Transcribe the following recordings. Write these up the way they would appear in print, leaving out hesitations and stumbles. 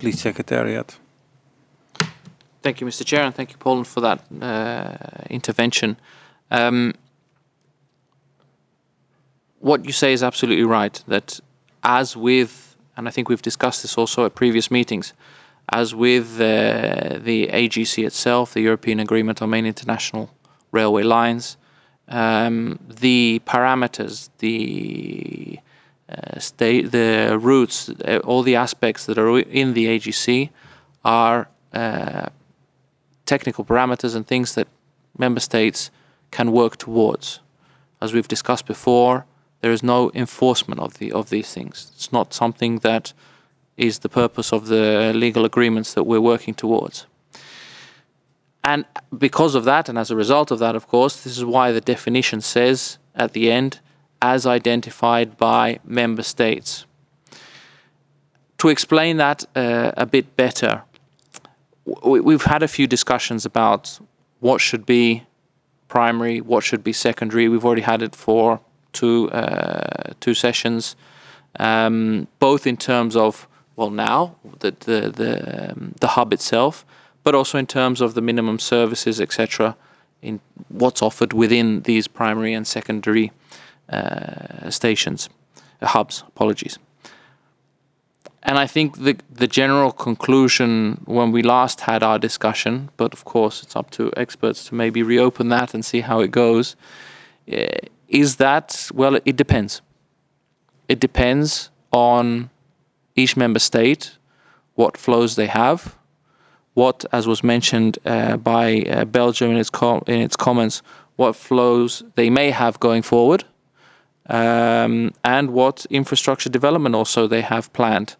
Please, Secretariat. Thank you, Mr. Chair, and thank you, Poland, for that intervention. What you say is absolutely right, that as with, and I think we've discussed this also at previous meetings, as with the AGC itself, the European Agreement on Main International Railway Lines, the parameters, the routes, all the aspects that are in the AGC are technical parameters and things that member states can work towards. As we've discussed before, there is no enforcement of these things. It's not something that is the purpose of the legal agreements that we're working towards. And because of that, and as a result of that, of course, this is why the definition says at the end, as identified by member states. To explain that a bit better, we've had a few discussions about what should be primary, what should be secondary. We've already had it for two sessions, both in terms of, well, now the hub itself, but also in terms of the minimum services, etc., in what's offered within these primary and secondary hubs. Apologies. And I think the general conclusion when we last had our discussion, but of course it's up to experts to maybe reopen that and see how it goes, is that, well, it depends. It depends on each member state, what flows they have, what, as was mentioned by Belgium in its comments, what flows they may have going forward, and what infrastructure development also they have planned.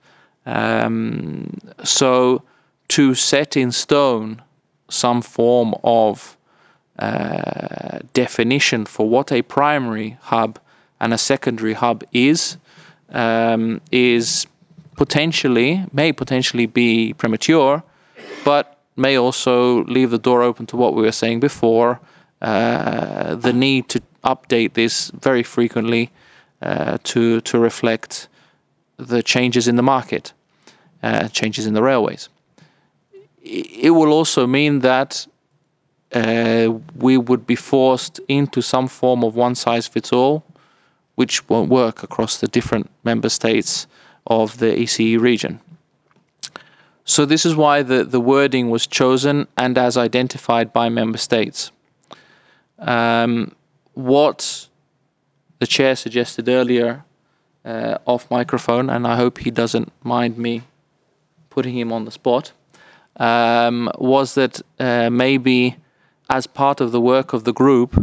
So to set in stone some form of definition for what a primary hub and a secondary hub may potentially be premature, but may also leave the door open to what we were saying before, the need to update this very frequently to reflect the changes in the market, changes in the railways. It will also mean that we would be forced into some form of one-size-fits-all, which won't work across the different member states of the ECE region. So this is why the wording was chosen and as identified by member states. What the chair suggested earlier off microphone, and I hope he doesn't mind me putting him on the spot, was that maybe as part of the work of the group,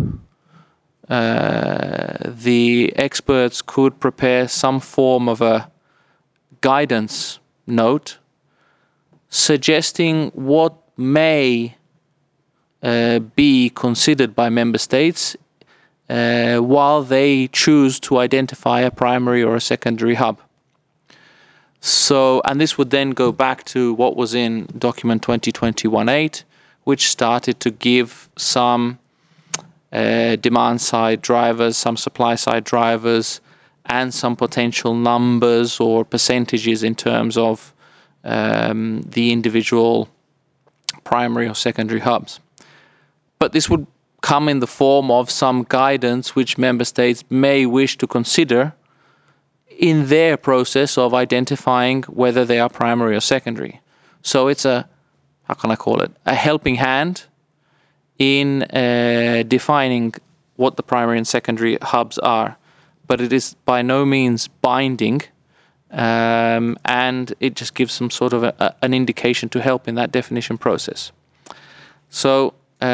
the experts could prepare some form of a guidance note suggesting what may be considered by member states while they choose to identify a primary or a secondary hub. So, and this would then go back to what was in document 2021-8, which started to give some demand side drivers, some supply side drivers, and some potential numbers or percentages in terms of the individual primary or secondary hubs. But this would come in the form of some guidance which member states may wish to consider in their process of identifying whether they are primary or secondary. So it's a helping hand in defining what the primary and secondary hubs are. But it is by no means binding, and it just gives some sort of an indication to help in that definition process. So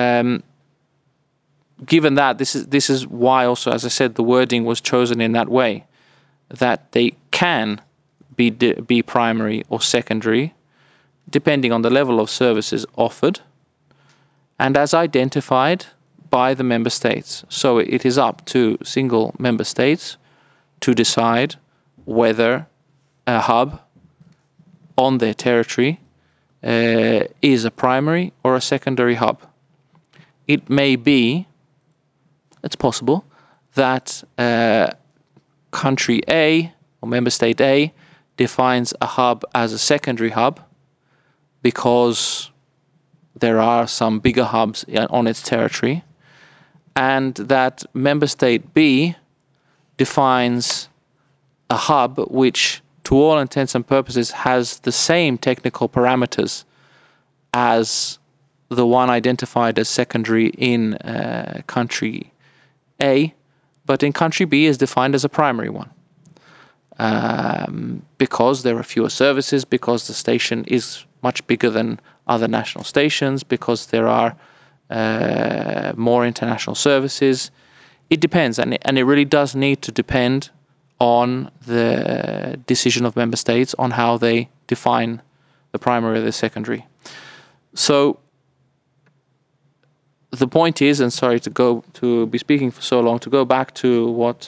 given that, this is why also, as I said, the wording was chosen in that way, that they can be primary or secondary, depending on the level of services offered, and as identified by the member states. So it is up to single member states to decide whether a hub on their territory is a primary or a secondary hub. It may be, it's possible, that country A or member state A defines a hub as a secondary hub, because there are some bigger hubs on its territory, and that member state B defines a hub which, to all intents and purposes, has the same technical parameters as the one identified as secondary in country A, but in country B is defined as a primary one. Because there are fewer services, because the station is much bigger than other national stations, because there are more international services. It depends, and it really does need to depend on the decision of member states on how they define the primary or the secondary. So the point is, and sorry to be speaking for so long, to go back to what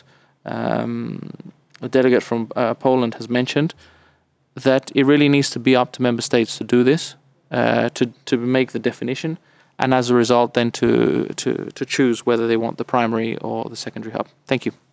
a delegate from Poland has mentioned, that it really needs to be up to member states to do this, to make the definition, and as a result then to choose whether they want the primary or the secondary hub. Thank you.